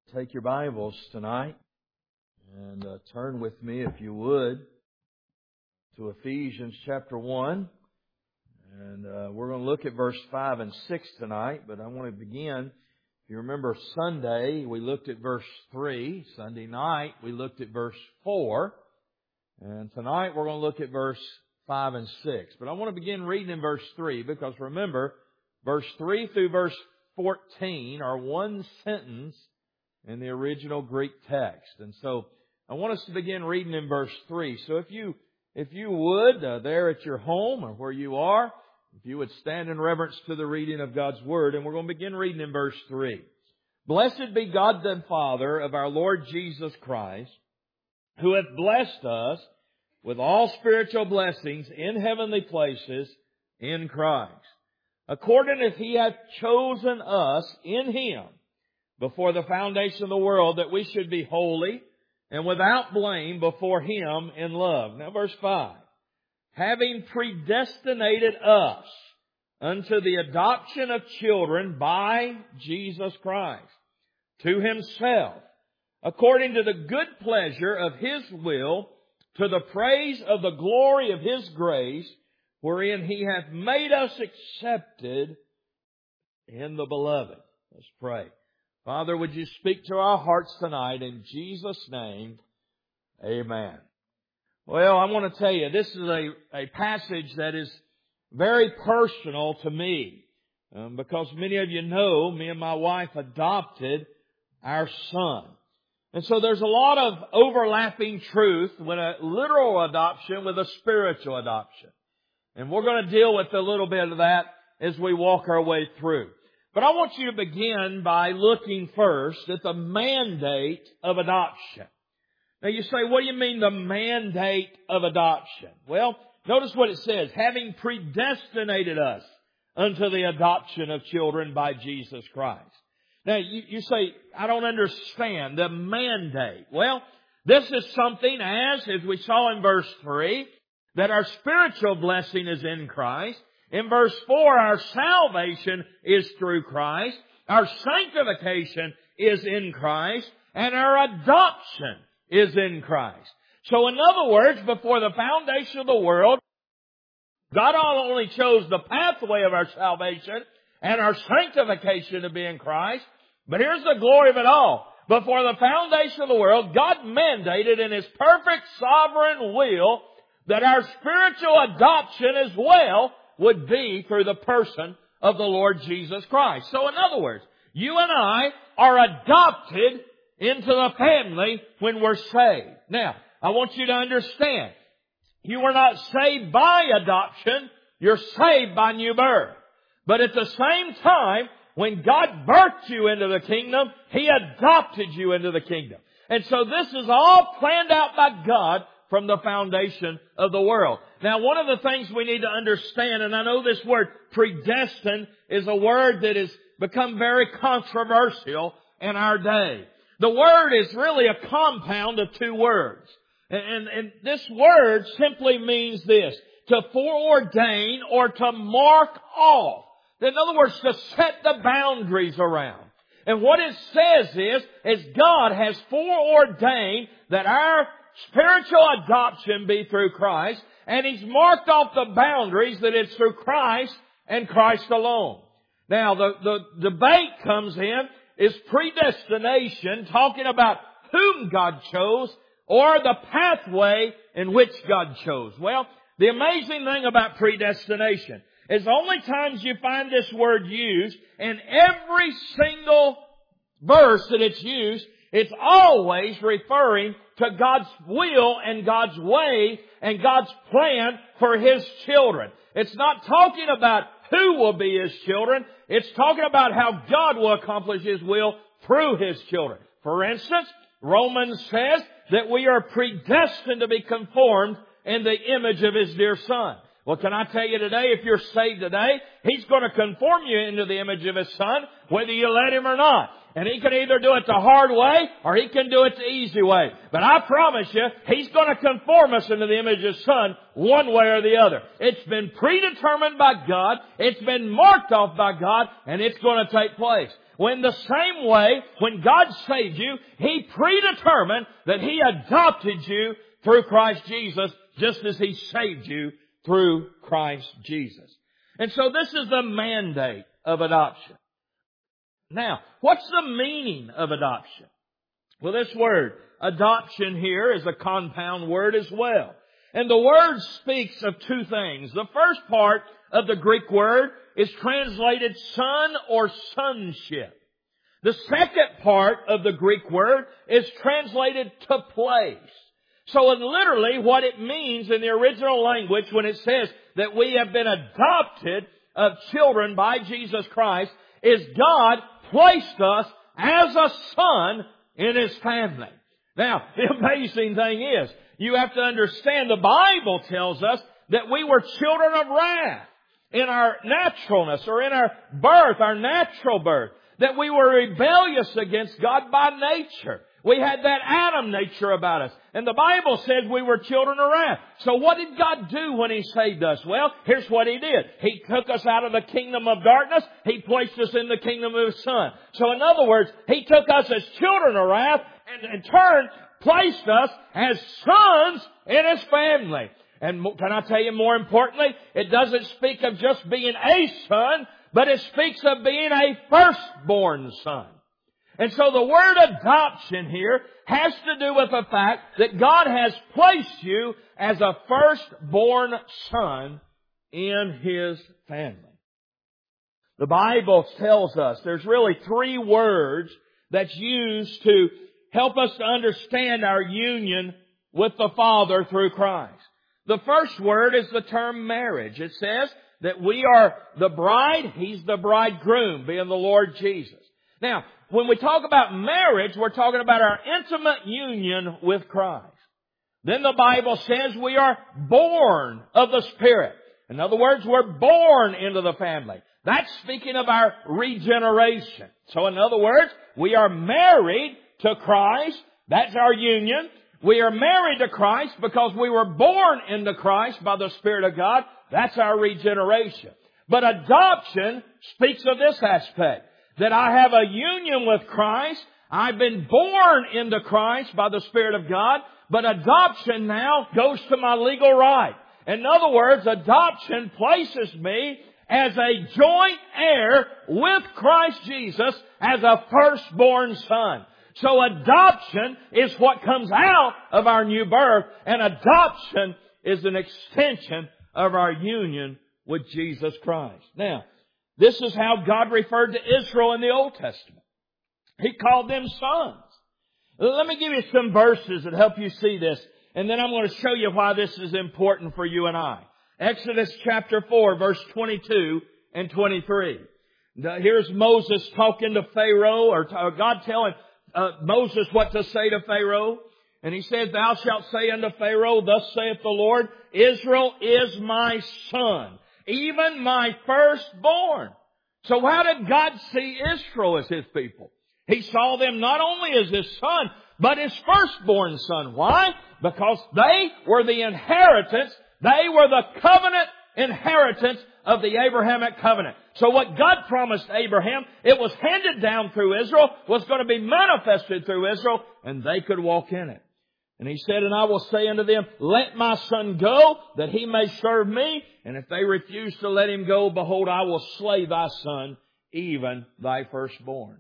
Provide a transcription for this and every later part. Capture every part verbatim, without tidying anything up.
Take your Bibles tonight and uh, turn with me, if you would, to Ephesians chapter one. And uh, we're going to look at verse five and six tonight, but I want to begin. If you remember Sunday, we looked at verse three. Sunday night, we looked at verse four. And tonight, we're going to look at verse five and six. But I want to begin reading in verse three, because remember, verse three through verse fourteen are one sentence in the original Greek text. And so I want us to begin reading in verse three. So if you if you would, uh, there at your home or where you are, if you would stand in reverence to the reading of God's Word, and we're going to begin reading in verse three. Blessed be God the Father of our Lord Jesus Christ, who hath blessed us with all spiritual blessings in heavenly places in Christ, according as He hath chosen us in Him before the foundation of the world, that we should be holy and without blame before Him in love. Now verse five. Having predestinated us unto the adoption of children by Jesus Christ to Himself, according to the good pleasure of His will, to the praise of the glory of His grace, wherein He hath made us accepted in the Beloved. Let's pray. Father, would You speak to our hearts tonight in Jesus' name, amen. Well, I want to tell you, this is a, a passage that is very personal to me, um, because many of you know, me and my wife adopted our son. And so there's a lot of overlapping truth with a literal adoption with a spiritual adoption. And we're going to deal with a little bit of that as we walk our way through. But I want you to begin by looking first at the mandate of adoption. Now you say, what do you mean the mandate of adoption? Well, notice what it says. Having predestinated us unto the adoption of children by Jesus Christ. Now you, you say, I don't understand the mandate. Well, this is something as, as we saw in verse three, that our spiritual blessing is in Christ. In verse four, our salvation is through Christ. Our sanctification is in Christ. And our adoption is in Christ. So in other words, before the foundation of the world, God not only chose the pathway of our salvation and our sanctification to be in Christ, but here's the glory of it all. Before the foundation of the world, God mandated in His perfect sovereign will that our spiritual adoption as well would be through the person of the Lord Jesus Christ. So in other words, you and I are adopted into the family when we're saved. Now, I want you to understand, you are not saved by adoption, you're saved by new birth. But at the same time, when God birthed you into the kingdom, He adopted you into the kingdom. And so this is all planned out by God from the foundation of the world. Now, one of the things we need to understand, and I know this word predestined is a word that has become very controversial in our day. The word is really a compound of two words. And, and, and this word simply means this, to foreordain or to mark off. In other words, to set the boundaries around. And what it says is, is God has foreordained that our spiritual adoption be through Christ, and He's marked off the boundaries that it's through Christ and Christ alone. Now, the, the debate comes in, is predestination talking about whom God chose or the pathway in which God chose? Well, the amazing thing about predestination is the only times you find this word used, in every single verse that it's used, it's always referring to God's will and God's way and God's plan for His children. It's not talking about who will be His children. It's talking about how God will accomplish His will through His children. For instance, Romans says that we are predestined to be conformed in the image of His dear Son. Well, can I tell you today, if you're saved today, He's going to conform you into the image of His Son, whether you let Him or not. And He can either do it the hard way or He can do it the easy way. But I promise you, He's going to conform us into the image of His Son one way or the other. It's been predetermined by God. It's been marked off by God. And it's going to take place. When the same way, when God saved you, He predetermined that He adopted you through Christ Jesus, just as He saved you through Christ Jesus. And so this is the mandate of adoption. Now, what's the meaning of adoption? Well, this word, adoption here, is a compound word as well. And the word speaks of two things. The first part of the Greek word is translated son or sonship. The second part of the Greek word is translated to place. So literally what it means in the original language when it says that we have been adopted of children by Jesus Christ is God placed us as a son in His family. Now, the amazing thing is, you have to understand the Bible tells us that we were children of wrath in our naturalness or in our birth, our natural birth. That we were rebellious against God by nature. We had that Adam nature about us. And the Bible says we were children of wrath. So what did God do when He saved us? Well, here's what He did. He took us out of the kingdom of darkness. He placed us in the kingdom of His Son. So in other words, He took us as children of wrath and in turn placed us as sons in His family. And can I tell you more importantly, it doesn't speak of just being a son, but it speaks of being a firstborn son. And so the word adoption here has to do with the fact that God has placed you as a firstborn son in His family. The Bible tells us there's really three words that's used to help us to understand our union with the Father through Christ. The first word is the term marriage. It says that we are the bride, He's the bridegroom, being the Lord Jesus. Now, when we talk about marriage, we're talking about our intimate union with Christ. Then the Bible says we are born of the Spirit. In other words, we're born into the family. That's speaking of our regeneration. So in other words, we are married to Christ. That's our union. We are married to Christ because we were born into Christ by the Spirit of God. That's our regeneration. But adoption speaks of this aspect. That I have a union with Christ. I've been born into Christ by the Spirit of God. But adoption now goes to my legal right. In other words, adoption places me as a joint heir with Christ Jesus as a firstborn son. So adoption is what comes out of our new birth, and adoption is an extension of our union with Jesus Christ. Now, this is how God referred to Israel in the Old Testament. He called them sons. Let me give you some verses that help you see this, and then I'm going to show you why this is important for you and I. Exodus chapter four, verse twenty-two and twenty-three. Here's Moses talking to Pharaoh, or God telling uh, Moses what to say to Pharaoh. And he said, "Thou shalt say unto Pharaoh, Thus saith the Lord, Israel is my son, even my firstborn." So how did God see Israel as His people? He saw them not only as His son, but His firstborn son. Why? Because they were the inheritance. They were the covenant inheritance of the Abrahamic covenant. So what God promised Abraham, it was handed down through Israel, was going to be manifested through Israel, and they could walk in it. And He said, "And I will say unto them, Let my son go, that he may serve me. And if they refuse to let him go, behold, I will slay thy son, even thy firstborn."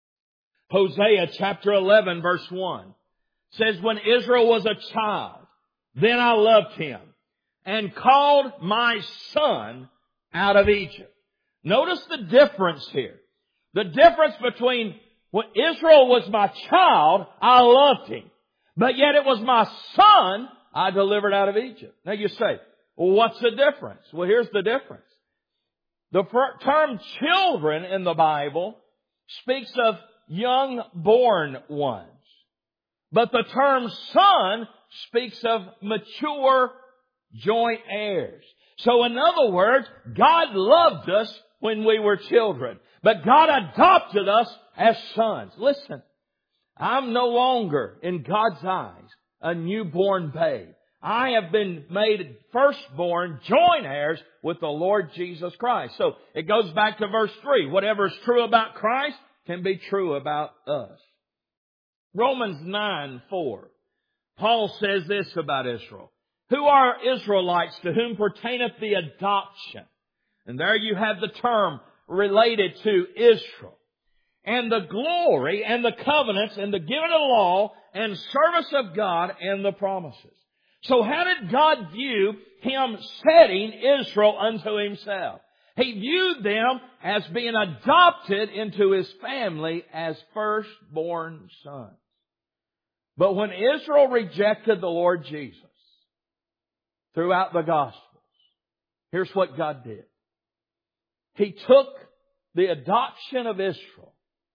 Hosea chapter eleven, verse one says, "When Israel was a child, then I loved him, and called my son out of Egypt." Notice the difference here. The difference between when Israel was my child, I loved him. But yet it was my son I delivered out of Egypt. Now you say, well, what's the difference? Well, here's the difference. The term children in the Bible speaks of young born ones. But the term son speaks of mature joint heirs. So in other words, God loved us when we were children. But God adopted us as sons. Listen, I'm no longer, in God's eyes, a newborn babe. I have been made firstborn, joint heirs with the Lord Jesus Christ. So it goes back to verse three. Whatever is true about Christ can be true about us. Romans nine four. Paul says this about Israel. Who are Israelites to whom pertaineth the adoption? And there you have the term related to Israel. And the glory and the covenants and the giving of law and service of God and the promises. So how did God view Him setting Israel unto Himself? He viewed them as being adopted into His family as firstborn sons. But when Israel rejected the Lord Jesus throughout the Gospels, here's what God did. He took the adoption of Israel,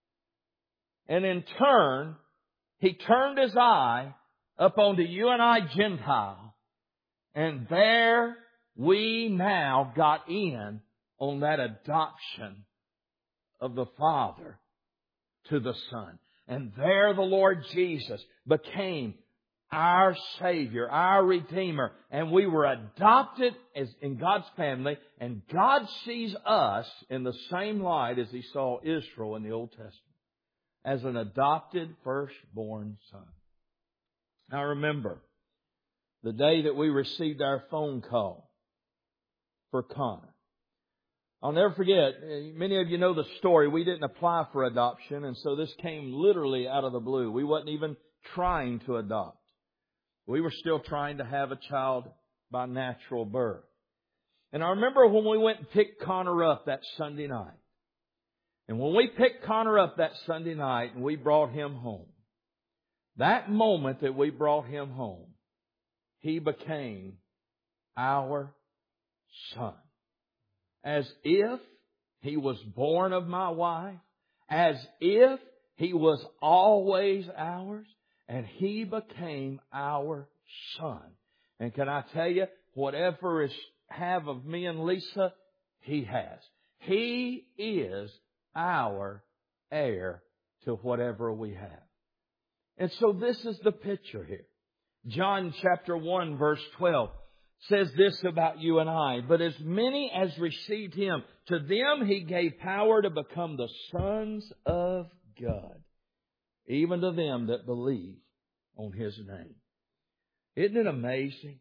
and in turn, He turned His eye up onto you and I, Gentile, and there we now got in on that adoption of the Father to the Son. And there the Lord Jesus became our Savior, our Redeemer, and we were adopted as in God's family, and God sees us in the same light as He saw Israel in the Old Testament, as an adopted firstborn son. Now remember, the day that we received our phone call for Connor. I'll never forget, many of you know the story. We didn't apply for adoption, and so this came literally out of the blue. We wasn't even trying to adopt. We were still trying to have a child by natural birth. And I remember when we went and picked Connor up that Sunday night. And when we picked Connor up that Sunday night and we brought him home, that moment that we brought him home, he became our son. As if he was born of my wife, as if he was always ours, and he became our son. And can I tell you, whatever is have of me and Lisa, he has. He is our heir to whatever we have. And so this is the picture here. John chapter one verse twelve says this about you and I. But as many as received Him, to them He gave power to become the sons of God, even to them that believe on His name. Isn't it amazing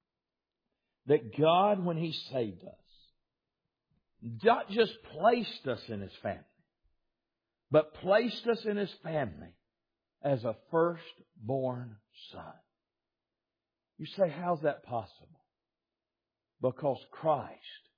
that God, when He saved us, not just placed us in His family, but placed us in His family as a firstborn son? You say, how's that possible? Because Christ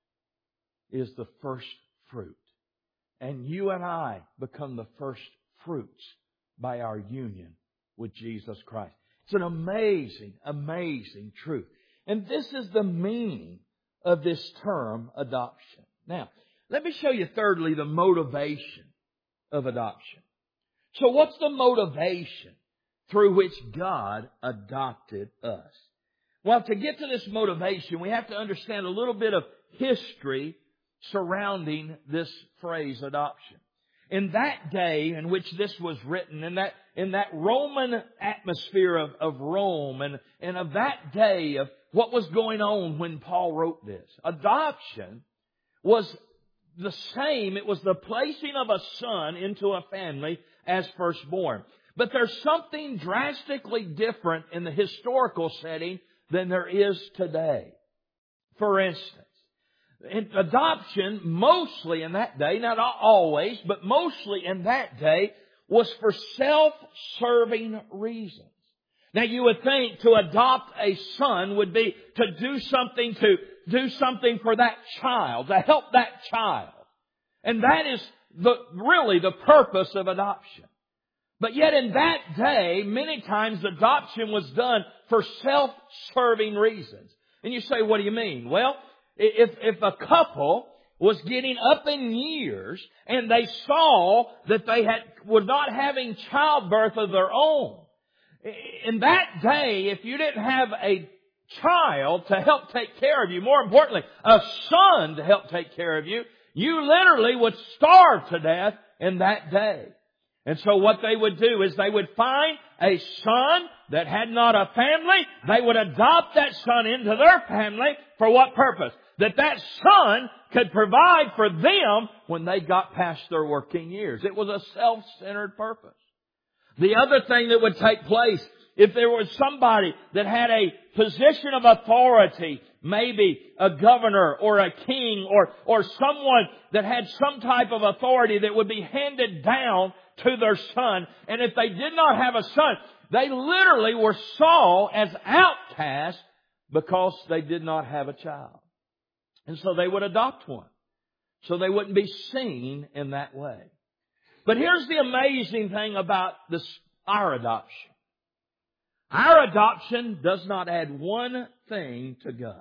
is the first fruit. And you and I become the first fruits by our union with Jesus Christ. It's an amazing, amazing truth. And this is the meaning of this term, adoption. Now, let me show you thirdly the motivation of adoption. So what's the motivation through which God adopted us? Well, to get to this motivation, we have to understand a little bit of history surrounding this phrase, adoption. In that day in which this was written, in that, in that Roman atmosphere of, of Rome, and, and of that day of what was going on when Paul wrote this, adoption was the same. It was the placing of a son into a family as firstborn. But there's something drastically different in the historical setting than there is today. For instance, in adoption, mostly in that day, not always, but mostly in that day, was for self-serving reasons. Now you would think to adopt a son would be to do something to do something for that child, to help that child. And that is the really the purpose of adoption. But yet in that day, many times adoption was done for self-serving reasons. And you say, what do you mean? Well, if, if a couple was getting up in years and they saw that they had, were not having childbirth of their own, in that day, if you didn't have a child to help take care of you, more importantly, a son to help take care of you, you literally would starve to death in that day. And so what they would do is they would find a son that had not a family. They would adopt that son into their family. For what purpose? That that son could provide for them when they got past their working years. It was a self-centered purpose. The other thing that would take place, if there was somebody that had a position of authority, maybe a governor or a king or, or someone that had some type of authority that would be handed down to their son. And if they did not have a son, they literally were saw as outcasts because they did not have a child. And so they would adopt one. So they wouldn't be seen in that way. But here's the amazing thing about this, our adoption. Our adoption does not add one thing to God.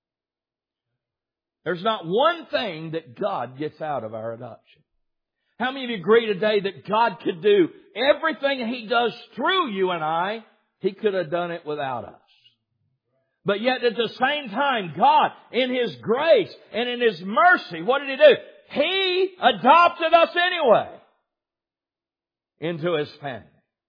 There's not one thing that God gets out of our adoption. How many of you agree today that God could do everything He does through you and I, He could have done it without us? But yet at the same time, God, in His grace and in His mercy, what did He do? He adopted us anyway into His family.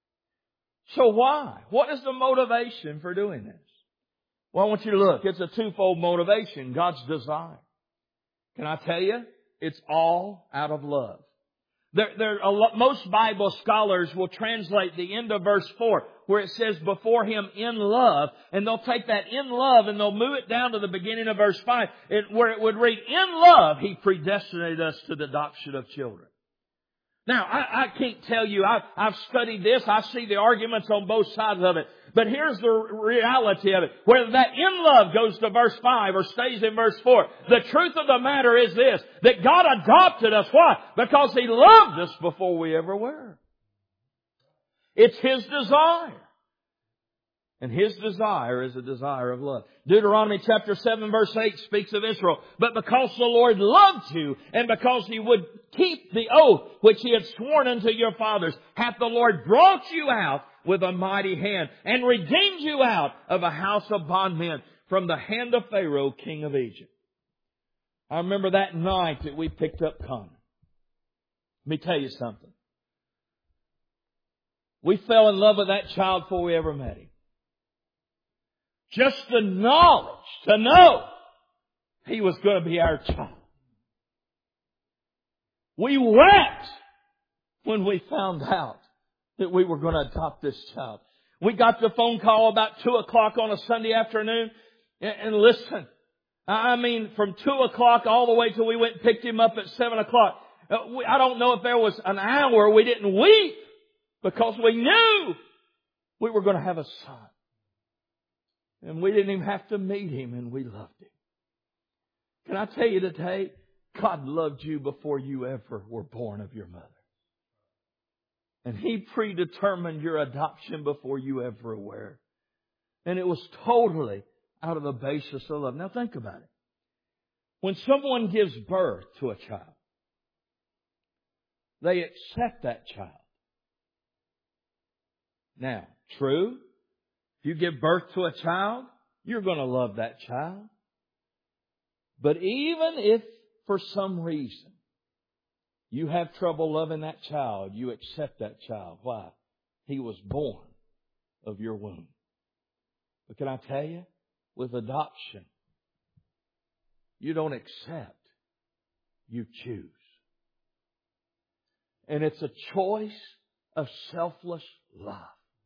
So why? What is the motivation for doing this? Well, I want you to look. It's a twofold motivation. God's desire. Can I tell you? It's all out of love. There, there, a lot, most Bible scholars will translate the end of verse four where it says before Him in love, and they'll take that in love and they'll move it down to the beginning of verse five it, where it would read, in love He predestinated us to the adoption of children. Now, I, I can't tell you, I, I've studied this, I see the arguments on both sides of it. But here's the reality of it. Whether that in love goes to verse five or stays in verse four, the truth of the matter is this, that God adopted us. Why? Because He loved us before we ever were. It's His desire. And His desire is a desire of love. Deuteronomy chapter seven verse eight speaks of Israel. But because the Lord loved you, and because He would keep the oath which He had sworn unto your fathers, hath the Lord brought you out with a mighty hand, and redeemed you out of a house of bondmen, from the hand of Pharaoh, king of Egypt. I remember that night that we picked up Connor. Let me tell you something. We fell in love with that child before we ever met him. Just the knowledge to know he was going to be our child. We wept when we found out that we were going to adopt this child. We got the phone call about two o'clock on a Sunday afternoon. And listen, I mean, from two o'clock all the way till we went and picked him up at seven o'clock. I don't know if there was an hour we didn't weep because we knew we were going to have a son. And we didn't even have to meet him, and we loved him. Can I tell you today, God loved you before you ever were born of your mother. And He predetermined your adoption before you ever were. And it was totally out of the basis of love. Now think about it. When someone gives birth to a child, they accept that child. Now, true, if you give birth to a child, you're going to love that child. But even if for some reason you have trouble loving that child, you accept that child. Why? He was born of your womb. But can I tell you, with adoption, you don't accept, you choose. And it's a choice of selfless love.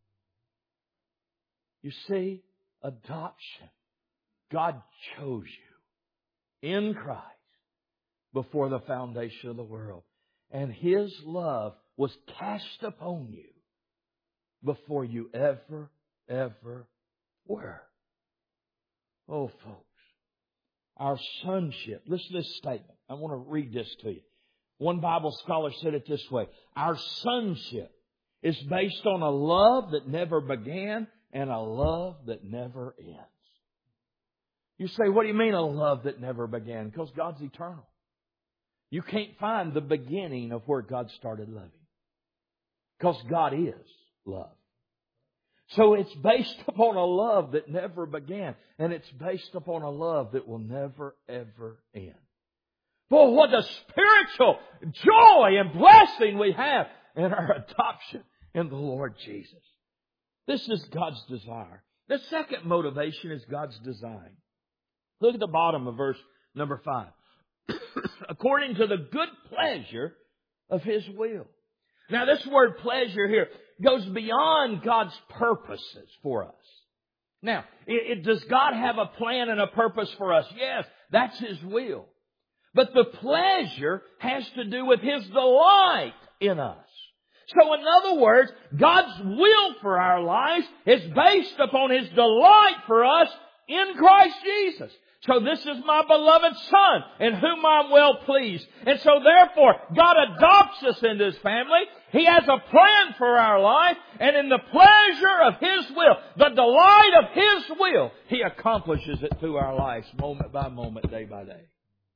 You see, adoption, God chose you in Christ before the foundation of the world. And His love was cast upon you before you ever, ever were. Oh, folks, our sonship. Listen to this statement. I want to read this to you. One Bible scholar said it this way. Our sonship is based on a love that never began and a love that never ends. You say, what do you mean a love that never began? Because God's eternal. You can't find the beginning of where God started loving. Because God is love. So it's based upon a love that never began. And it's based upon a love that will never, ever end. Boy, what a spiritual joy and blessing we have. and our adoption in the Lord Jesus. This is God's desire. The second motivation is God's design. Look at the bottom of verse number five. According to the good pleasure of His will. Now this word pleasure here goes beyond God's purposes for us. Now, it, it, does God have a plan and a purpose for us? Yes, that's His will. But the pleasure has to do with His delight in us. So in other words, God's will for our lives is based upon His delight for us in Christ Jesus. So this is my beloved Son in whom I'm well pleased. And so therefore, God adopts us into His family. He has a plan for our life. And in the pleasure of His will, the delight of His will, He accomplishes it through our lives moment by moment, day by day.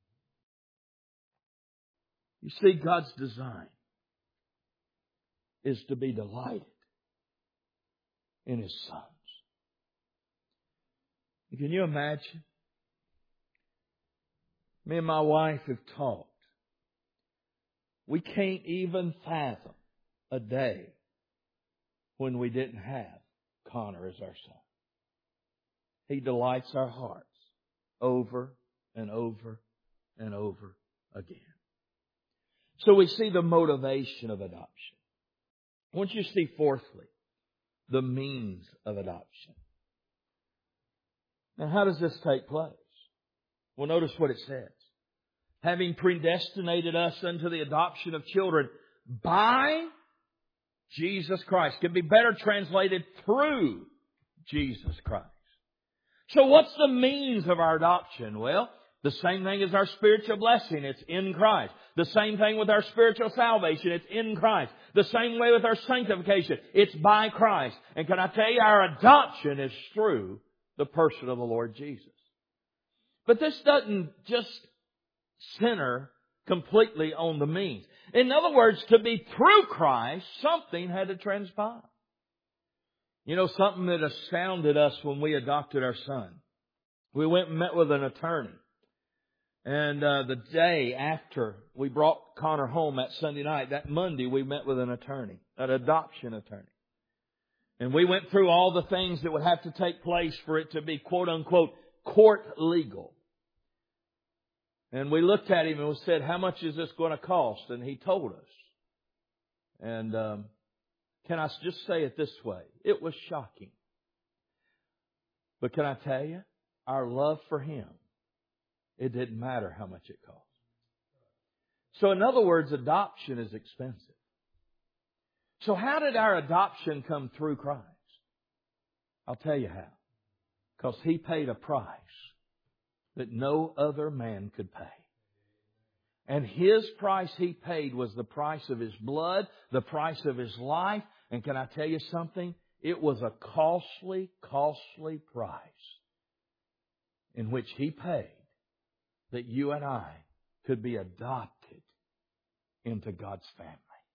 You see, God's design is to be delighted in His sons. Can you imagine? Me and my wife have talked. We can't even fathom a day when we didn't have Connor as our son. He delights our hearts over and over and over again. So we see the motivation of adoption. I want you to see fourthly, the means of adoption. Now how does this take place? Well, notice what it says. Having predestinated us unto the adoption of children by Jesus Christ. Can be better translated through Jesus Christ. So what's the means of our adoption? Well, the same thing as our spiritual blessing. It's in Christ. The same thing with our spiritual salvation. It's in Christ. The same way with our sanctification. It's by Christ. And can I tell you, our adoption is through the person of the Lord Jesus. But this doesn't just center completely on the means. In other words, to be through Christ, something had to transpire. You know, something that astounded us when we adopted our son. We went and met with an attorney. And uh, the day after we brought Connor home that Sunday night, that Monday, we met with an attorney, an adoption attorney. And we went through all the things that would have to take place for it to be, quote unquote, court legal. And we looked at him and we said, how much is this going to cost? And he told us. And um, can I just say it this way? It was shocking. But can I tell you, our love for him, it didn't matter how much it cost. So in other words, adoption is expensive. So how did our adoption come through Christ? I'll tell you how. Because He paid a price that no other man could pay. And His price He paid was the price of His blood, the price of His life. And can I tell you something? It was a costly, costly price in which He paid that you and I could be adopted into God's family.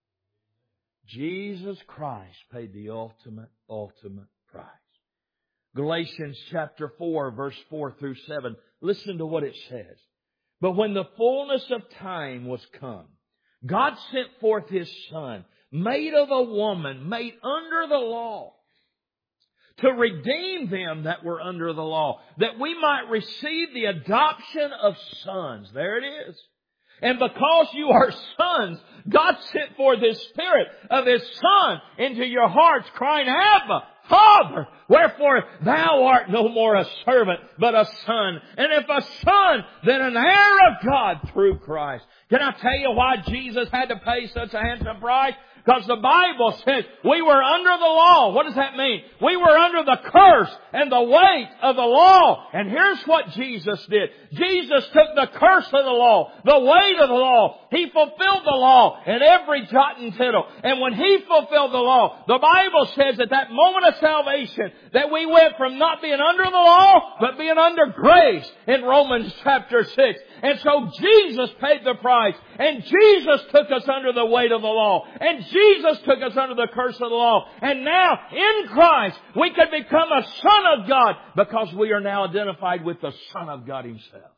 Jesus Christ paid the ultimate, ultimate price. Galatians chapter four, verse four through seven. Listen to what it says. But when the fullness of time was come, God sent forth His Son, made of a woman, made under the law, to redeem them that were under the law, that we might receive the adoption of sons. There it is. And because you are sons, God sent forth His Spirit of His Son into your hearts, crying, Abba, Father, wherefore thou art no more a servant, but a son. And if a son, then an heir of God through Christ. Can I tell you why Jesus had to pay such a handsome price? Because the Bible says we were under the law. What does that mean? We were under the curse and the weight of the law. And here's what Jesus did. Jesus took the curse of the law, the weight of the law. He fulfilled the law in every jot and tittle. And when He fulfilled the law, the Bible says at that moment of salvation that we went from not being under the law, but being under grace in Romans chapter six. And so Jesus paid the price. And Jesus took us under the weight of the law. And Jesus took us under the curse of the law. And now, in Christ, we can become a son of God because we are now identified with the Son of God Himself.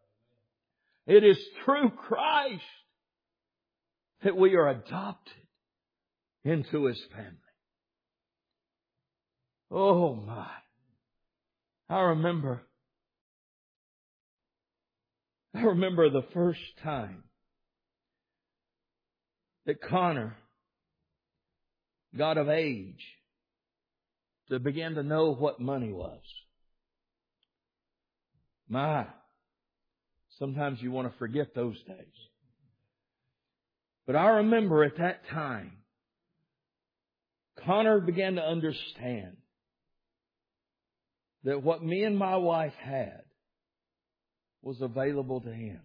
It is through Christ that we are adopted into His family. Oh my. I remember, I remember the first time that Connor got of age to begin to know what money was. My, sometimes you want to forget those days. But I remember at that time, Connor began to understand that what me and my wife had was available to him.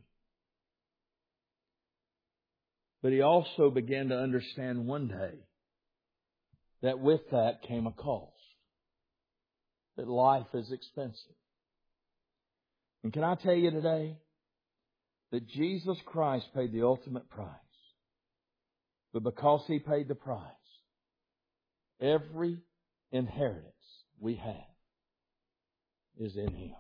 But he also began to understand one day that with that came a cost. That life is expensive. And can I tell you today that Jesus Christ paid the ultimate price. But because He paid the price, every inheritance we have is in Him.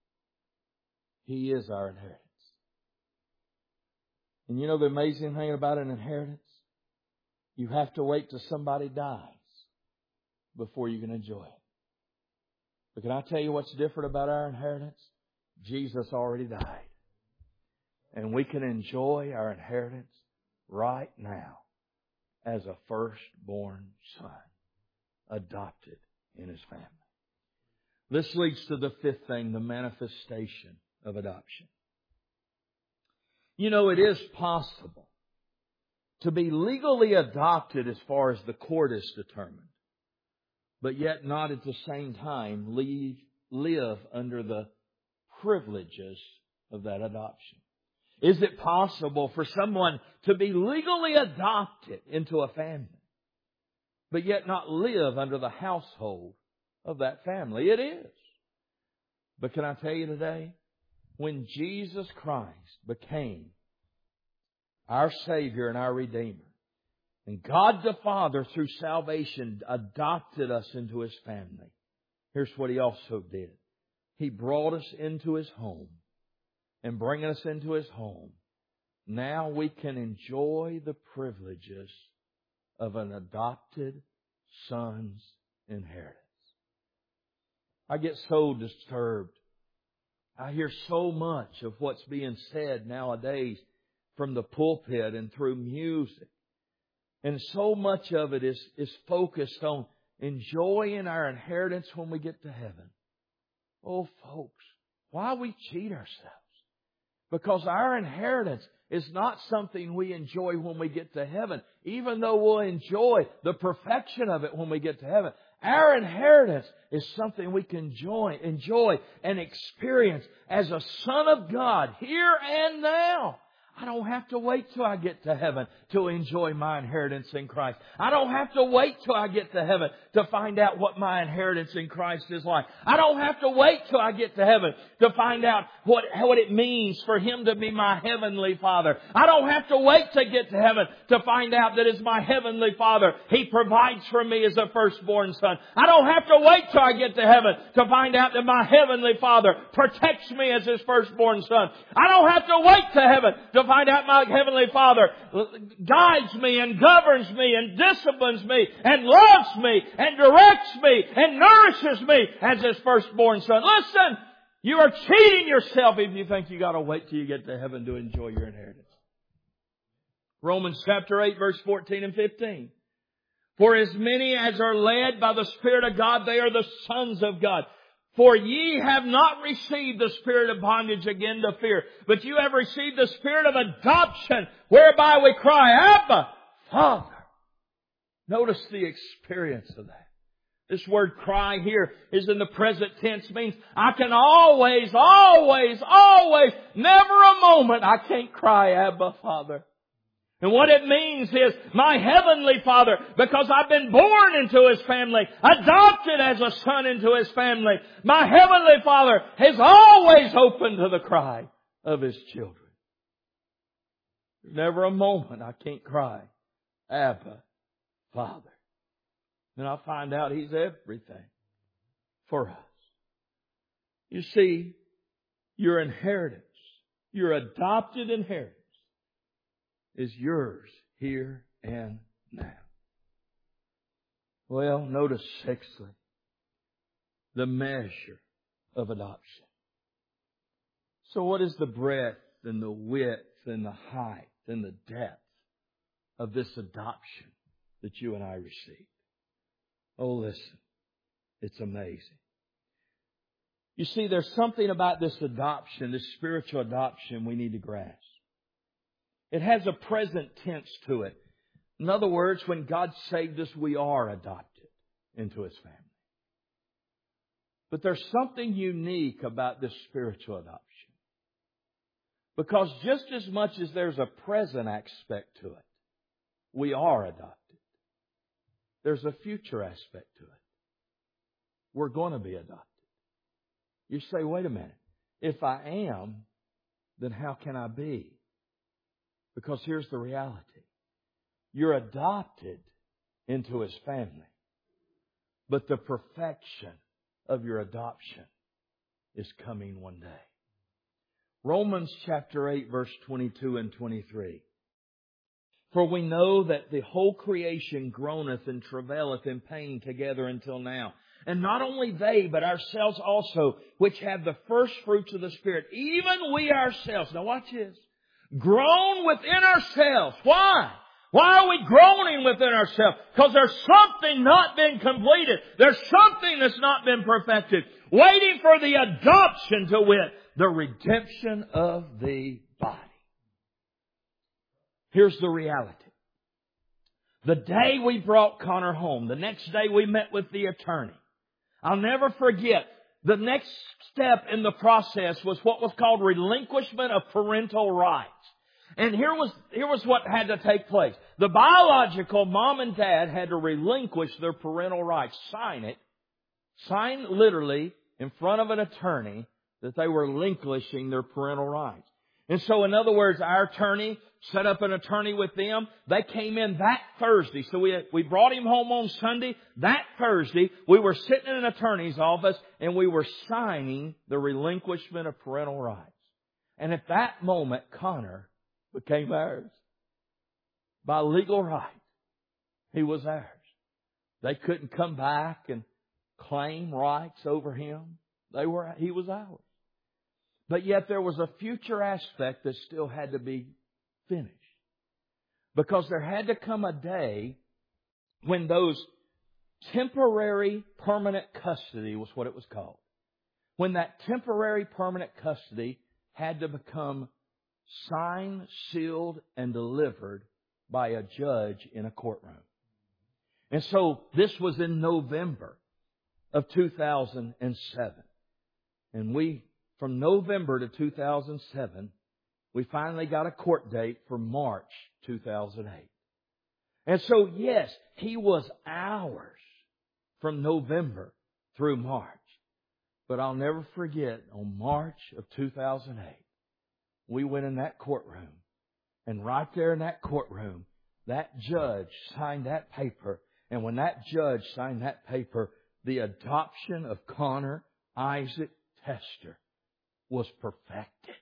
He is our inheritance. And you know the amazing thing about an inheritance? You have to wait till somebody dies before you can enjoy it. But can I tell you what's different about our inheritance? Jesus already died. And we can enjoy our inheritance right now as a firstborn son, adopted in His family. This leads to the fifth thing, the manifestation of adoption. You know, it is possible to be legally adopted as far as the court is determined, but yet not at the same time leave, live under the privileges of that adoption. Is it possible for someone to be legally adopted into a family, but yet not live under the household of that family? It is. But can I tell you today, when Jesus Christ became our Savior and our Redeemer, and God the Father through salvation adopted us into His family, here's what He also did. He brought us into His home. And bringing us into His home, now we can enjoy the privileges of an adopted son's inheritance. I get so disturbed. I hear so much of what's being said nowadays from the pulpit and through music. And so much of it is, is focused on enjoying our inheritance when we get to heaven. Oh, folks, why we cheat ourselves? Because our inheritance is not something we enjoy when we get to heaven. Even though we'll enjoy the perfection of it when we get to heaven, our inheritance is something we can enjoy, enjoy and experience as a son of God here and now. I don't have to wait till I get to heaven to enjoy my inheritance in Christ. I don't have to wait till I get to heaven to find out what my inheritance in Christ is like. I don't have to wait till I get to heaven to find out what, what it means for Him to be my Heavenly Father. I don't have to wait to get to heaven to find out that as my Heavenly Father, He provides for me as a firstborn son. I don't have to wait till I get to heaven to find out that my Heavenly Father protects me as His firstborn son. I don't have to wait to heaven to find out my Heavenly Father guides me and governs me and disciplines me and loves me and directs me and nourishes me as His firstborn son. Listen, you are cheating yourself if you think you got to wait till you get to heaven to enjoy your inheritance. Romans chapter eight, verse fourteen and fifteen. For as many as are led by the Spirit of God, they are the sons of God. For ye have not received the spirit of bondage again to fear, but you have received the spirit of adoption, whereby we cry, Abba, Father. Notice the experience of that. This word cry here is in the present tense, means I can always, always, always, never a moment I can't cry, Abba, Father. And what it means is my Heavenly Father, because I've been born into His family, adopted as a son into His family, my Heavenly Father has always opened to the cry of His children. There's never a moment I can't cry, Abba, Father. And I find out He's everything for us. You see, your inheritance, your adopted inheritance, is yours here and now. Well, notice sixthly, the measure of adoption. So what is the breadth and the width and the height and the depth of this adoption that you and I received? Oh, listen, it's amazing. You see, there's something about this adoption, this spiritual adoption, we need to grasp. It has a present tense to it. In other words, when God saved us, we are adopted into His family. But there's something unique about this spiritual adoption. Because just as much as there's a present aspect to it, we are adopted. There's a future aspect to it. We're going to be adopted. You say, wait a minute. If I am, then how can I be? Because here's the reality. You're adopted into His family. But the perfection of your adoption is coming one day. Romans chapter eight, verse twenty-two and twenty-three. For we know that the whole creation groaneth and travaileth in pain together until now. And not only they, but ourselves also, which have the first fruits of the Spirit, even we ourselves. Now watch this. Groan within ourselves. Why? Why are we groaning within ourselves? Because there's something not been completed. There's something that's not been perfected. Waiting for the adoption, to wit, the redemption of the body. Here's the reality. The day we brought Connor home, the next day we met with the attorney. I'll never forget, the next step in the process was what was called relinquishment of parental rights. And here was, here was what had to take place. The biological mom and dad had to relinquish their parental rights. Sign it. Sign literally in front of an attorney that they were relinquishing their parental rights. And so in other words, our attorney set up an attorney with them. They came in that Thursday. So we, we brought him home on Sunday. That Thursday, we were sitting in an attorney's office and we were signing the relinquishment of parental rights. And at that moment, Connor became ours. By legal right, he was ours. They couldn't come back and claim rights over him. They were, he was ours. But yet there was a future aspect that still had to be finished. Because there had to come a day when those temporary permanent custody was what it was called. When that temporary permanent custody had to become signed, sealed, and delivered by a judge in a courtroom. And so this was in November of two thousand seven. And we, from November to two thousand seven, we finally got a court date for March two thousand eight. And so, yes, he was ours from November through March. But I'll never forget, on March of two thousand eight, we went in that courtroom. And right there in that courtroom, that judge signed that paper. And when that judge signed that paper, the adoption of Connor Isaac Tester was perfected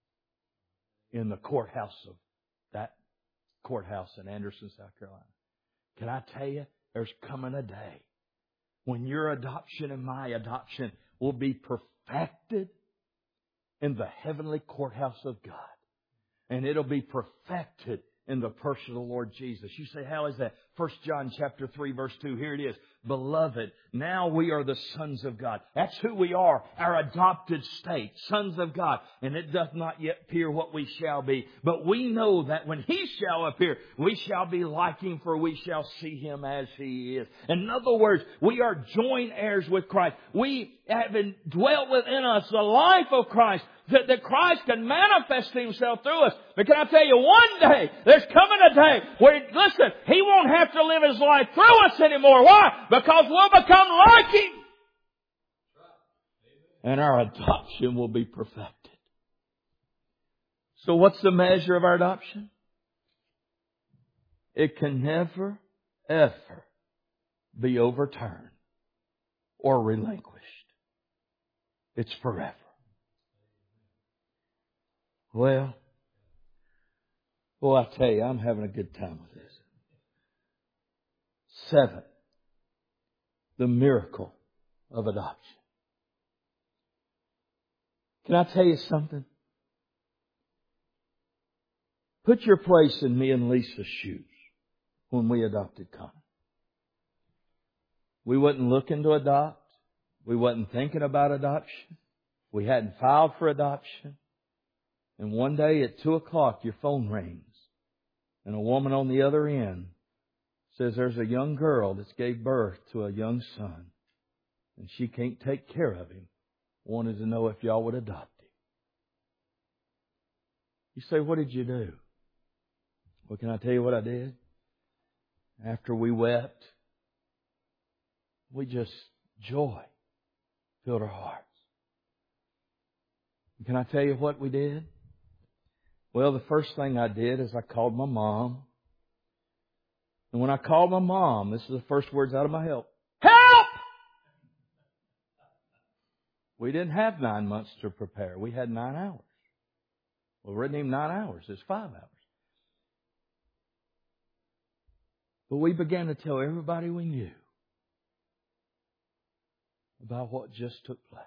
in the courthouse of that courthouse in Anderson, South Carolina. Can I tell you, there's coming a day when your adoption and my adoption will be perfected in the heavenly courthouse of God. And it'll be perfected in the person of the Lord Jesus. You say, how is that? First John chapter three, verse two. Here it is. Beloved, now we are the sons of God. That's who we are, our adopted state, sons of God. And it doth not yet appear what we shall be. But we know that when He shall appear, we shall be like Him, for we shall see Him as He is. In other words, we are joint heirs with Christ. We have dwelt within us the life of Christ, that, that Christ can manifest Himself through us. But can I tell you, one day, there's coming a day where, listen, He won't have to live His life through us anymore. Why? Because we'll become like Him. And our adoption will be perfected. So what's the measure of our adoption? It can never, ever be overturned or relinquished. It's forever. Well, well, I tell you, I'm having a good time with this. Seven, the miracle of adoption. Can I tell you something? Put your place in me and Lisa's shoes when we adopted Connor. We wasn't looking to adopt. We wasn't thinking about adoption. We hadn't filed for adoption. And one day at two o'clock your phone rings and a woman on the other end says there's a young girl that's gave birth to a young son and she can't take care of him. Wanted to know if y'all would adopt him. You say, what did you do? Well, can I tell you what I did? After we wept, we just, joy filled our hearts. Can I tell you what we did? Well, the first thing I did is I called my mom. And when I called my mom, this is the first words out of my mouth. Help! We didn't have nine months to prepare. We had nine hours. Well, it wasn't even nine hours. It's five hours. But we began to tell everybody we knew about what just took place.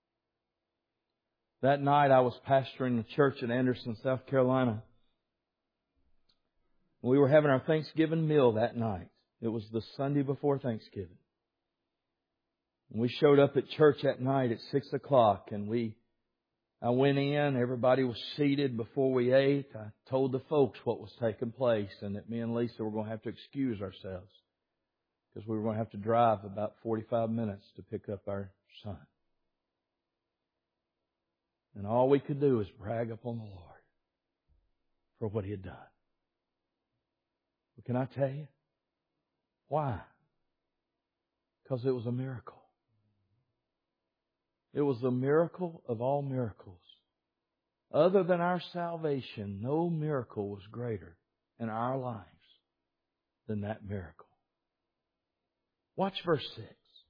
That night I was pastoring the church in Anderson, South Carolina. We were having our Thanksgiving meal that night. It was the Sunday before Thanksgiving. And we showed up at church that night at six o'clock and we, I went in, everybody was seated before we ate. I told the folks what was taking place and that me and Lisa were going to have to excuse ourselves because we were going to have to drive about forty-five minutes to pick up our son. And all we could do was brag upon the Lord for what He had done. But can I tell you? Why? Because it was a miracle. It was the miracle of all miracles. Other than our salvation, no miracle was greater in our lives than that miracle. Watch verse six.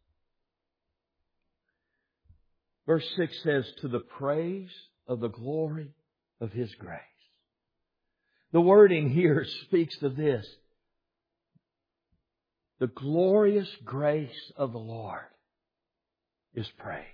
Verse six says, to the praise of the glory of His grace. The wording here speaks of this. The glorious grace of the Lord is praised.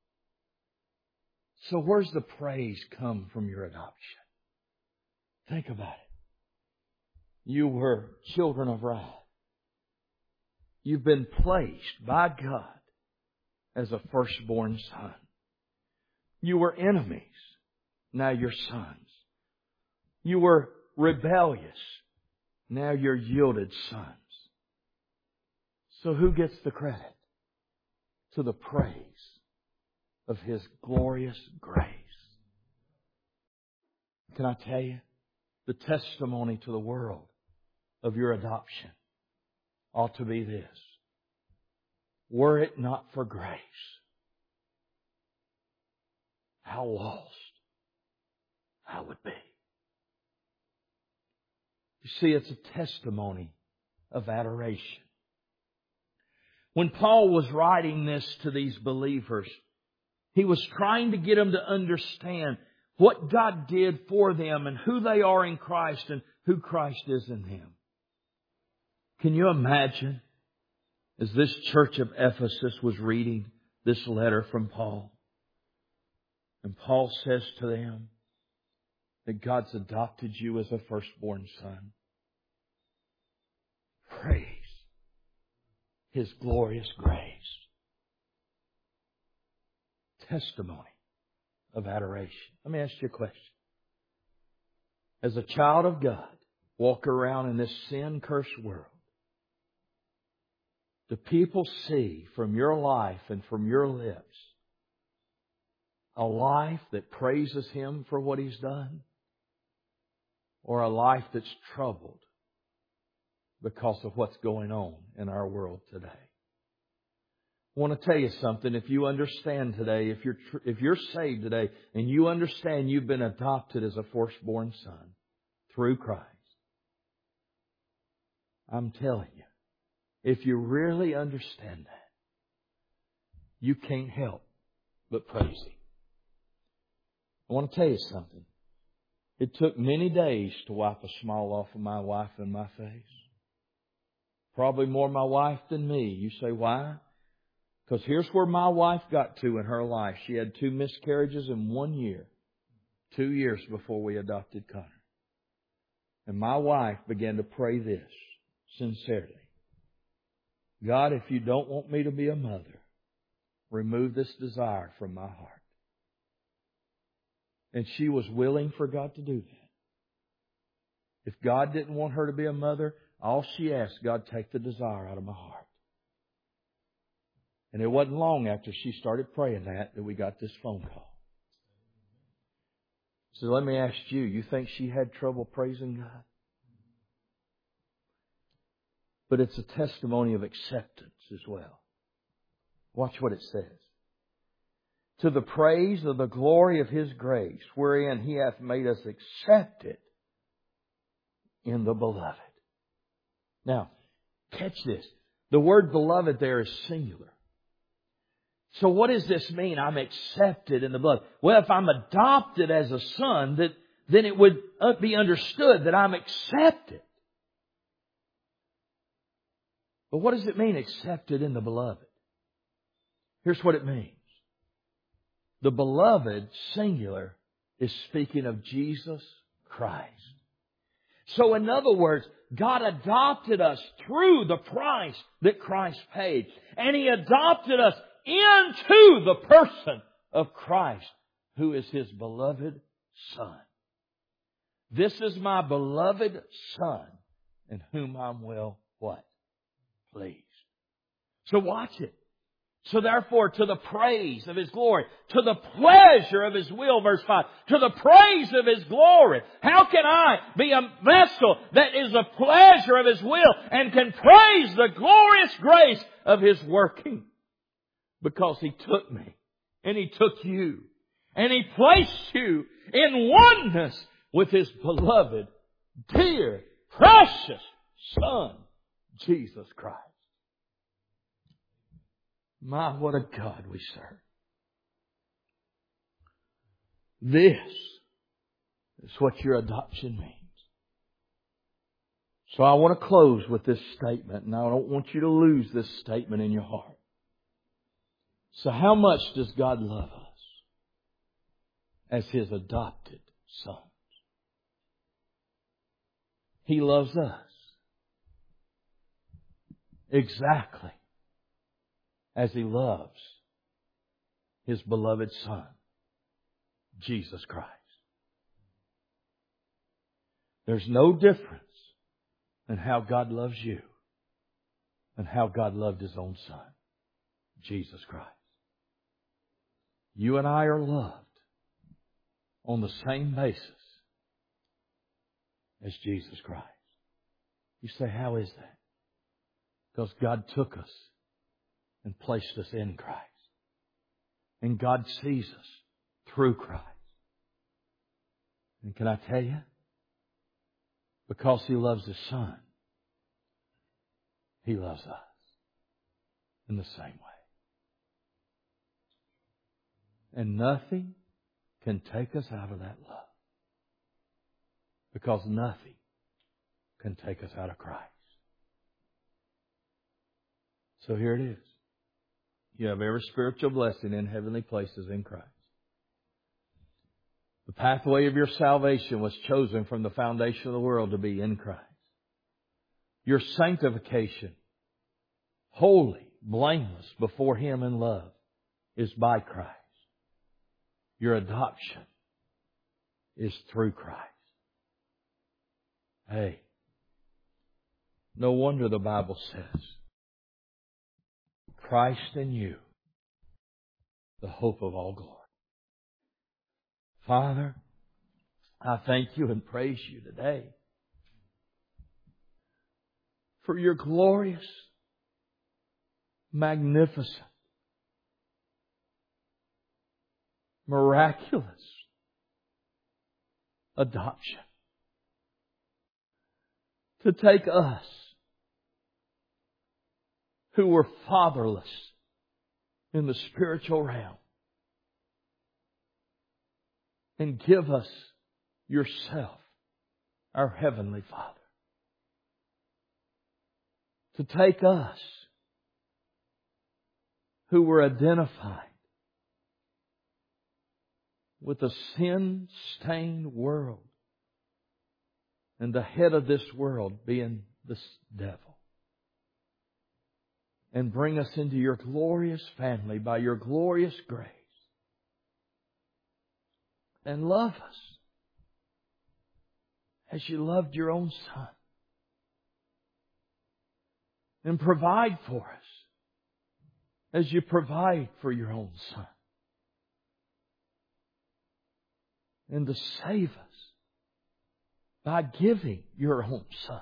So where's the praise come from your adoption? Think about it. You were children of wrath. You've been placed by God as a firstborn son. You were enemies. Now you're sons. You were rebellious. Now you're yielded sons. So who gets the credit? To the praise of His glorious grace. Can I tell you? The testimony to the world of your adoption ought to be this. Were it not for grace, how lost I would be. You see, it's a testimony of adoration. When Paul was writing this to these believers, he was trying to get them to understand what God did for them and who they are in Christ and who Christ is in them. Can you imagine, as this church of Ephesus was reading this letter from Paul, and Paul says to them that God's adopted you as a firstborn son. Praise His glorious grace. Testimony of adoration. Let me ask you a question. As a child of God, walk around in this sin-cursed world, do people see from your life and from your lips a life that praises Him for what He's done? Or a life that's troubled because of what's going on in our world today? I want to tell you something. If you understand today, if you're tr- if you're saved today, and you understand you've been adopted as a firstborn son through Christ, I'm telling you, if you really understand that, you can't help but praise Him. I want to tell you something. It took many days to wipe a smile off of my wife and my face. Probably more my wife than me. You say, why? Because here's where my wife got to in her life. She had two miscarriages in one year. Two years before we adopted Connor. And my wife began to pray this sincerely. God, if you don't want me to be a mother, remove this desire from my heart. And she was willing for God to do that. If God didn't want her to be a mother, all she asked, God, take the desire out of my heart. And it wasn't long after she started praying that that we got this phone call. So let me ask you, you think she had trouble praising God? But it's a testimony of acceptance as well. Watch what it says. To the praise of the glory of His grace, wherein He hath made us accepted in the beloved. Now, catch this. The word beloved there is singular. So what does this mean? I'm accepted in the beloved. Well, if I'm adopted as a son, that, then it would be understood that I'm accepted. But what does it mean, accepted in the beloved? Here's what it means. The beloved, singular, is speaking of Jesus Christ. So in other words, God adopted us through the price that Christ paid. And He adopted us into the person of Christ, who is His beloved Son. This is my beloved Son, in whom I'm well, what? Pleased. So watch it. So therefore, to the praise of His glory, to the pleasure of His will, verse five, to the praise of His glory. How can I be a vessel that is the pleasure of His will and can praise the glorious grace of His working? Because He took me and He took you and He placed you in oneness with His beloved, dear, precious Son, Jesus Christ. My, what a God we serve. This is what your adoption means. So I want to close with this statement, and I don't want you to lose this statement in your heart. So how much does God love us as His adopted sons? He loves us exactly as He loves His beloved Son, Jesus Christ. There's no difference in how God loves you and how God loved His own Son, Jesus Christ. You and I are loved on the same basis as Jesus Christ. You say, how is that? Because God took us and placed us in Christ. And God sees us through Christ. And can I tell you? Because He loves His Son, He loves us in the same way. And nothing can take us out of that love. Because nothing can take us out of Christ. So here it is. You have every spiritual blessing in heavenly places in Christ. The pathway of your salvation was chosen from the foundation of the world to be in Christ. Your sanctification, holy, blameless before Him in love, is by Christ. Your adoption is through Christ. Hey, no wonder the Bible says, Christ in you, the hope of all glory. Father, I thank You and praise You today for Your glorious, magnificent, miraculous adoption. To take us who were fatherless in the spiritual realm and give us Yourself, our Heavenly Father. To take us who were identified with a sin-stained world, and the head of this world being this devil. And bring us into your glorious family by your glorious grace. And love us as you loved your own Son. And provide for us as you provide for your own Son. And to save us by giving your own Son.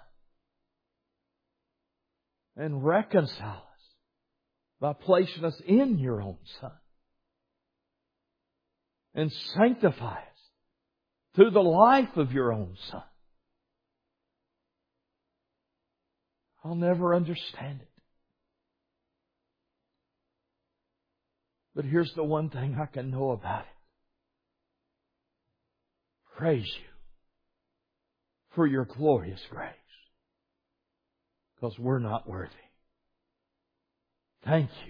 And reconcile us by placing us in your own Son. And sanctify us through the life of your own Son. I'll never understand it. But here's the one thing I can know about it. Praise you for your glorious grace. Because we're not worthy. Thank you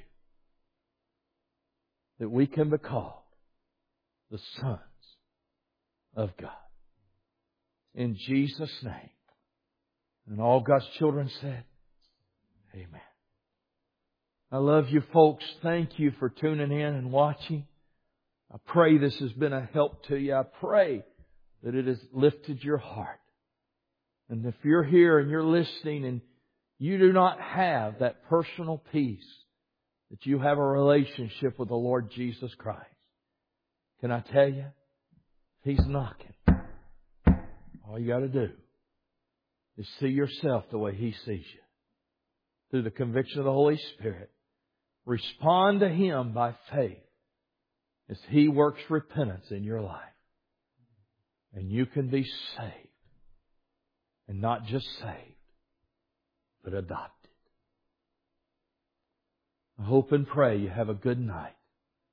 that we can be called the sons of God. In Jesus' name. And all God's children said, Amen. I love you folks. Thank you for tuning in and watching. I pray this has been a help to you. I pray that it has lifted your heart. And if you're here and you're listening and you do not have that personal peace, that you have a relationship with the Lord Jesus Christ, can I tell you? He's knocking. All you got to do is see yourself the way He sees you. Through the conviction of the Holy Spirit. Respond to Him by faith as He works repentance in your life. And you can be saved. And not just saved, but adopted. I hope and pray you have a good night.